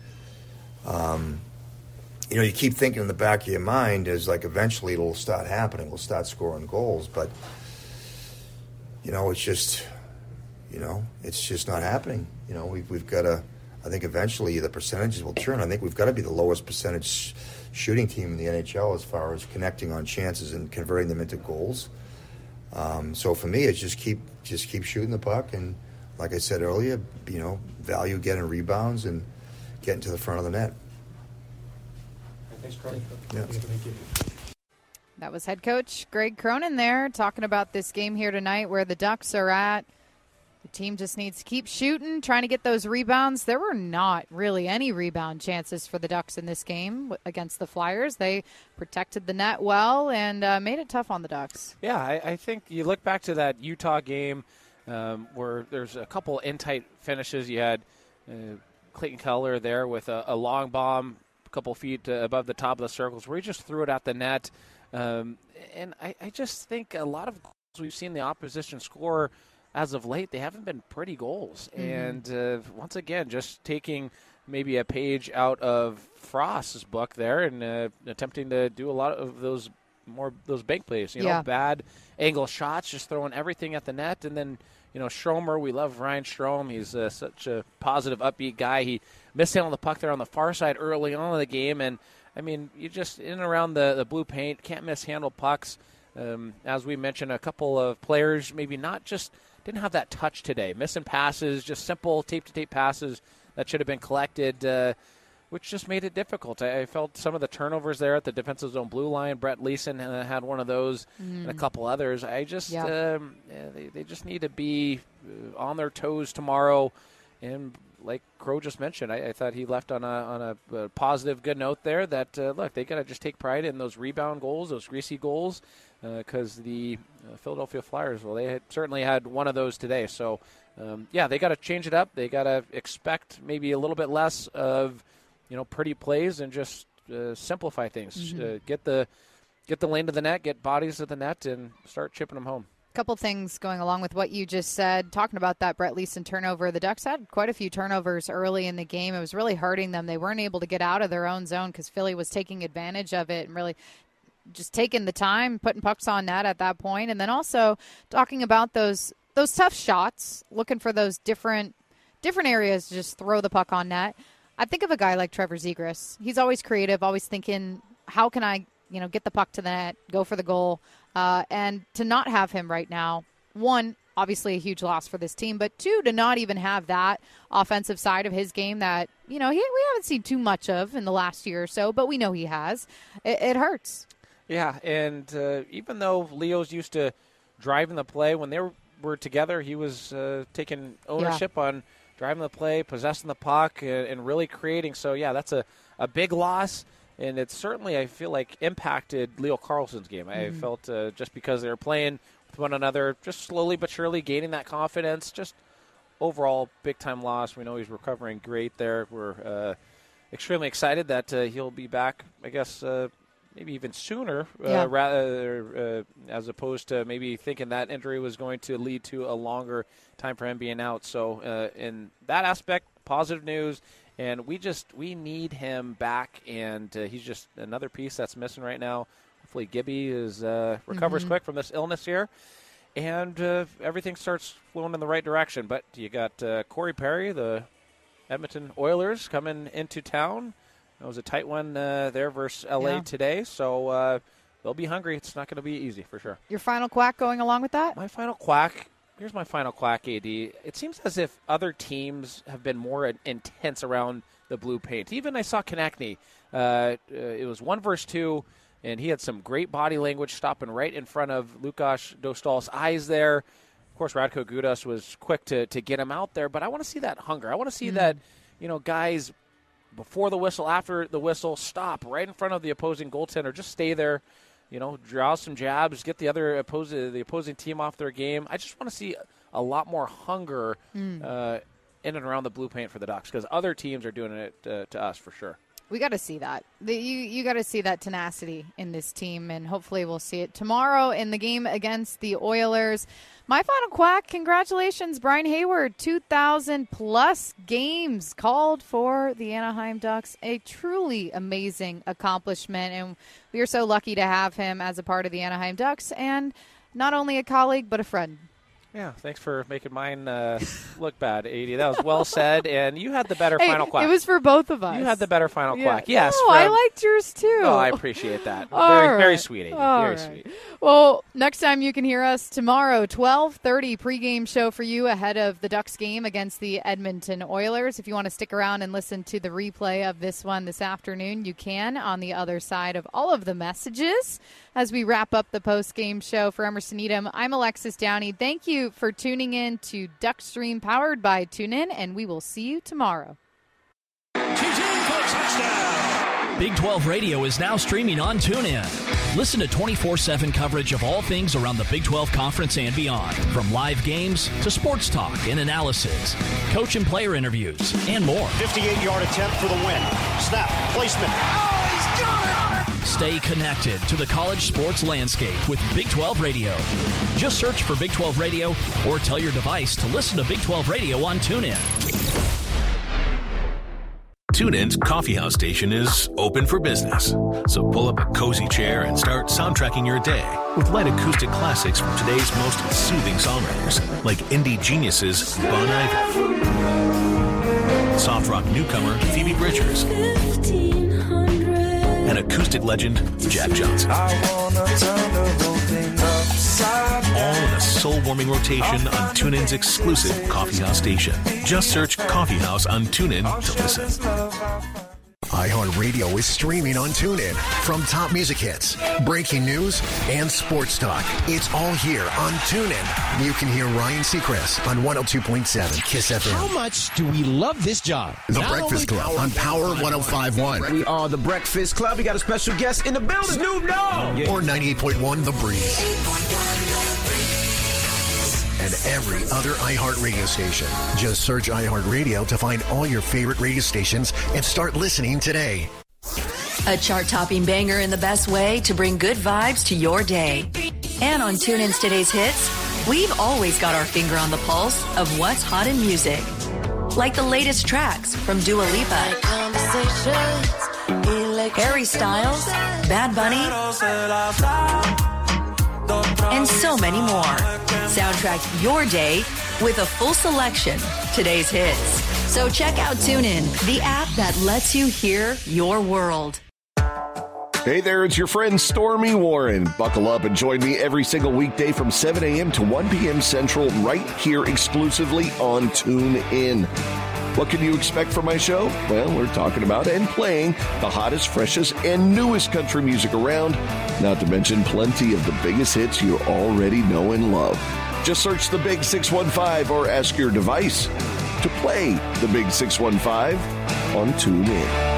you keep thinking in the back of your mind is like eventually it'll start happening. We'll start scoring goals. But, it's just not happening. We've got to, I think eventually the percentages will turn. I think we've got to be the lowest percentage shooting team in the NHL as far as connecting on chances and converting them into goals. So for me, it's just keep shooting the puck, and like I said earlier, value getting rebounds and getting to the front of the net. Thanks, Craig. Yeah. Thank you. That was head coach Greg Cronin there talking about this game here tonight, where the Ducks are at. The team just needs to keep shooting, trying to get those rebounds. There were not really any rebound chances for the Ducks in this game against the Flyers. They protected the net well and made it tough on the Ducks. Yeah, I think you look back to that Utah game where there's a couple in-tight finishes. You had Clayton Keller there with a long bomb a couple feet above the top of the circles where he just threw it at the net. And I just think a lot of goals we've seen the opposition score as of late, they haven't been pretty goals. Mm-hmm. And once again, just taking maybe a page out of Frost's book there and attempting to do a lot of those bank plays, bad angle shots, just throwing everything at the net. And then, Stromer, we love Ryan Strome. He's such a positive, upbeat guy. He mishandled the puck there on the far side early on in the game. And, I mean, you just, in and around the blue paint, can't mishandle pucks. As we mentioned, a couple of players maybe didn't have that touch today. Missing passes, just simple tape-to-tape passes that should have been collected, which just made it difficult. I felt some of the turnovers there at the defensive zone blue line. Brett Leeson had one of those and a couple others. They just need to be on their toes tomorrow. And like Crow just mentioned, I thought he left on a positive, good note there that, look, they got to just take pride in those rebound goals, those greasy goals, because the Philadelphia Flyers, well, they certainly had one of those today. So, they got to change it up. They got to expect maybe a little bit less of, pretty plays and just simplify things. Mm-hmm. Get the lane to the net, get bodies to the net, and start chipping them home. Couple things going along with what you just said. Talking about that Brett Leeson turnover, the Ducks had quite a few turnovers early in the game. It was really hurting them. They weren't able to get out of their own zone because Philly was taking advantage of it and really just taking the time, putting pucks on net at that point. And then also talking about those tough shots, looking for those different areas to just throw the puck on net. I think of a guy like Trevor Zegras. He's always creative, always thinking, how can I, get the puck to the net, go for the goal. And to not have him right now, one, obviously a huge loss for this team, but two, to not even have that offensive side of his game that, we haven't seen too much of in the last year or so, but we know he has. It hurts. Yeah, and even though Leo's used to driving the play, when they were together, he was taking ownership on driving the play, possessing the puck, and really creating. So, that's a big loss. And it certainly, I feel like, impacted Leo Carlsson's game. Mm-hmm. I felt just because they were playing with one another, just slowly but surely gaining that confidence. Just overall, big-time loss. We know he's recovering great there. We're extremely excited that he'll be back, I guess, maybe even sooner, rather as opposed to maybe thinking that injury was going to lead to a longer time for him being out. So in that aspect, positive news. And we need him back, and he's just another piece that's missing right now. Hopefully Gibby recovers quick from this illness here, and everything starts flowing in the right direction. But you got Corey Perry, the Edmonton Oilers, coming into town. It was a tight one there versus L.A. today, so they'll be hungry. It's not going to be easy for sure. Your final quack going along with that? My final quack. Here's my final quack, AD. It seems as if other teams have been more intense around the blue paint. Even I saw Konechny. It was 1 versus 2, and he had some great body language stopping right in front of Lukáš Dostal's eyes there. Of course, Radko Gudas was quick to get him out there, but I want to see that hunger. I want to see that, guys before the whistle, after the whistle, stop right in front of the opposing goaltender. Just stay there. Draw some jabs, get the opposing team off their game. I just want to see a lot more hunger in and around the blue paint for the Ducks because other teams are doing it to us for sure. We got to see that. You got to see that tenacity in this team, and hopefully we'll see it tomorrow in the game against the Oilers. My final quack, congratulations, Brian Hayward, 2,000-plus games called for the Anaheim Ducks. A truly amazing accomplishment, and we are so lucky to have him as a part of the Anaheim Ducks, and not only a colleague, but a friend. Yeah, thanks for making mine look bad, AD. That was well said, and you had the better final quack. It was for both of us. You had the better final quack. Yes. No, I liked yours too. Oh, I appreciate that. Very sweet, AD. Very sweet. Well, next time you can hear us tomorrow, 12:30 pregame show for you ahead of the Ducks game against the Edmonton Oilers. If you want to stick around and listen to the replay of this one this afternoon, you can on the other side of all of the messages as we wrap up the post-game show. For Emerson Edom, I'm Alexis Downey. Thank you for tuning in to Duckstream powered by TuneIn, and we will see you tomorrow. Big 12 Radio is now streaming on TuneIn. Listen to 24/7 coverage of all things around the Big 12 Conference and beyond, from live games to sports talk and analysis, coach and player interviews, and more. 58-yard attempt for the win. Snap, placement. Oh, he's got it! Stay connected to the college sports landscape with Big 12 Radio. Just search for Big 12 Radio or tell your device to listen to Big 12 Radio on TuneIn. TuneIn's Coffee House station is open for business. So pull up a cozy chair and start soundtracking your day with light acoustic classics from today's most soothing songwriters, like indie geniuses Bon Iver, soft rock newcomer Phoebe Bridgers, and acoustic legend Jack Johnson. All in a soul-warming rotation on TuneIn's exclusive Coffee House station. Just search Coffee House on TuneIn to listen. iHeartRadio is streaming on TuneIn. From top music hits, breaking news, and sports talk. It's all here on TuneIn. You can hear Ryan Seacrest on 102.7 KISS FM. How much do we love this job? The Breakfast Club on Power 105.1. We are the Breakfast Club. We got a special guest in the building. Snoop Dogg. Or 98.1 The Breeze. And every other iHeartRadio station. Just search iHeartRadio to find all your favorite radio stations and start listening today. A chart-topping banger in the best way to bring good vibes to your day. And on TuneIn's Today's Hits, we've always got our finger on the pulse of what's hot in music. Like the latest tracks from Dua Lipa, Harry Styles, Bad Bunny, and so many more. Soundtrack your day with a full selection. Today's Hits. So check out TuneIn, the app that lets you hear your world. Hey there, it's your friend Stormy Warren. Buckle up and join me every single weekday from 7 a.m. to 1 p.m. Central right here exclusively on TuneIn. What can you expect from my show? Well, we're talking about and playing the hottest, freshest, and newest country music around, not to mention plenty of the biggest hits you already know and love. Just search the Big 615 or ask your device to play the Big 615 on TuneIn.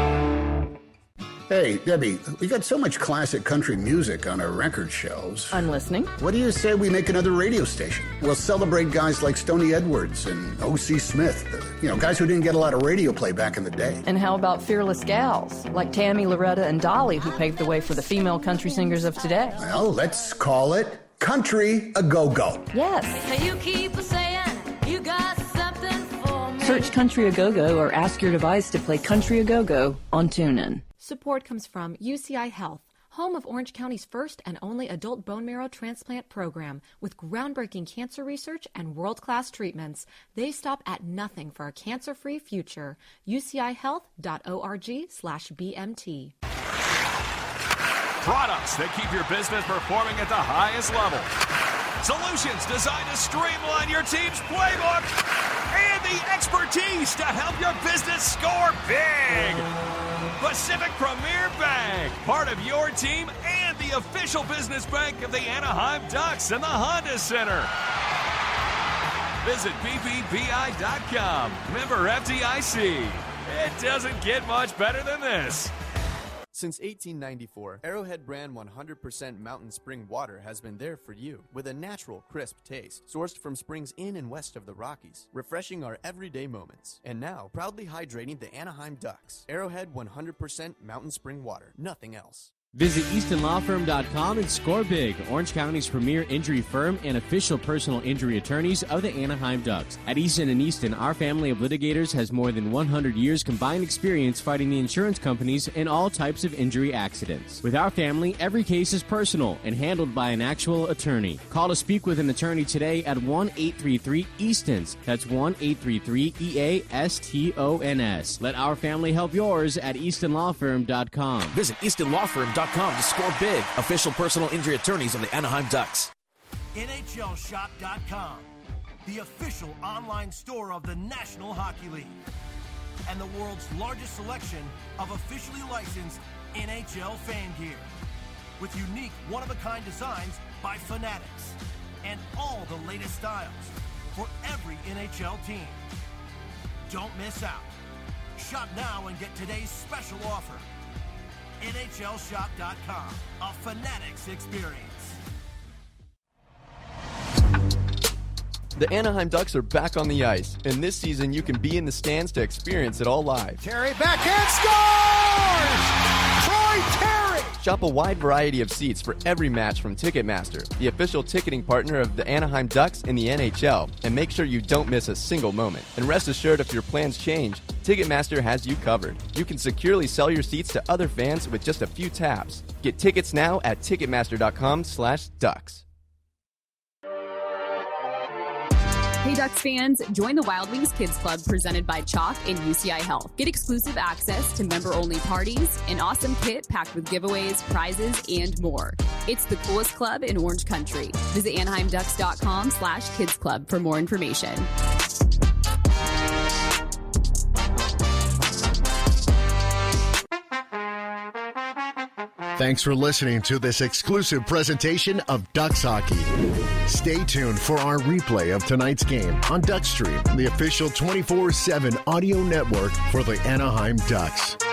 Hey, Debbie, we got so much classic country music on our record shelves. I'm listening. What do you say we make another radio station? We'll celebrate guys like Stoney Edwards and O.C. Smith, guys who didn't get a lot of radio play back in the day. And how about fearless gals like Tammy, Loretta, and Dolly, who paved the way for the female country singers of today? Well, let's call it Country A Go-Go. Yes. You keep saying you got something for me. Search Country A Go-Go or ask your device to play Country A Go-Go on TuneIn. Support comes from UCI Health, home of Orange County's first and only adult bone marrow transplant program. With groundbreaking cancer research and world-class treatments, they stop at nothing for a cancer-free future. UCIhealth.org/BMT. Products that keep your business performing at the highest level. Solutions designed to streamline your team's playbook. And the expertise to help your business score big. Pacific Premier Bank, part of your team and the official business bank of the Anaheim Ducks and the Honda Center. Visit BBBI.com. Member FDIC. It doesn't get much better than this. Since 1894, Arrowhead brand 100% Mountain Spring water has been there for you with a natural, crisp taste, sourced from springs in and west of the Rockies, refreshing our everyday moments. And now, proudly hydrating the Anaheim Ducks. Arrowhead 100% Mountain Spring water, nothing else. Visit EastonLawFirm.com and score big. Orange County's premier injury firm and official personal injury attorneys of the Anaheim Ducks. At Easton & Easton, our family of litigators has more than 100 years combined experience fighting the insurance companies in all types of injury accidents. With our family, every case is personal and handled by an actual attorney. Call to speak with an attorney today at 1-833-EASTONS. That's 1-833-EASTONS. Let our family help yours at EastonLawFirm.com. Visit EastonLawFirm.com to score big. Official personal injury attorneys of the Anaheim Ducks. NHLShop.com, the official online store of the National Hockey League. And the world's largest selection of officially licensed NHL fan gear. With unique, one-of-a-kind designs by Fanatics. And all the latest styles for every NHL team. Don't miss out. Shop now and get today's special offer. NHLShop.com, a Fanatics experience. The Anaheim Ducks are back on the ice, and this season you can be in the stands to experience it all live. Terry backhand scores! Troy Terry Shop a wide variety of seats for every match from Ticketmaster, the official ticketing partner of the Anaheim Ducks in the NHL, and make sure you don't miss a single moment. And rest assured, if your plans change, Ticketmaster has you covered. You can securely sell your seats to other fans with just a few taps. Get tickets now at Ticketmaster.com/Ducks. Hey Ducks fans, join the Wild Wings Kids Club presented by Chalk and UCI Health. Get exclusive access to member-only parties, an awesome kit packed with giveaways, prizes, and more. It's the coolest club in Orange Country. Visit AnaheimDucks.com/Kids Club for more information. Thanks for listening to this exclusive presentation of Ducks Hockey. Stay tuned for our replay of tonight's game on DuckStream, the official 24/7 audio network for the Anaheim Ducks.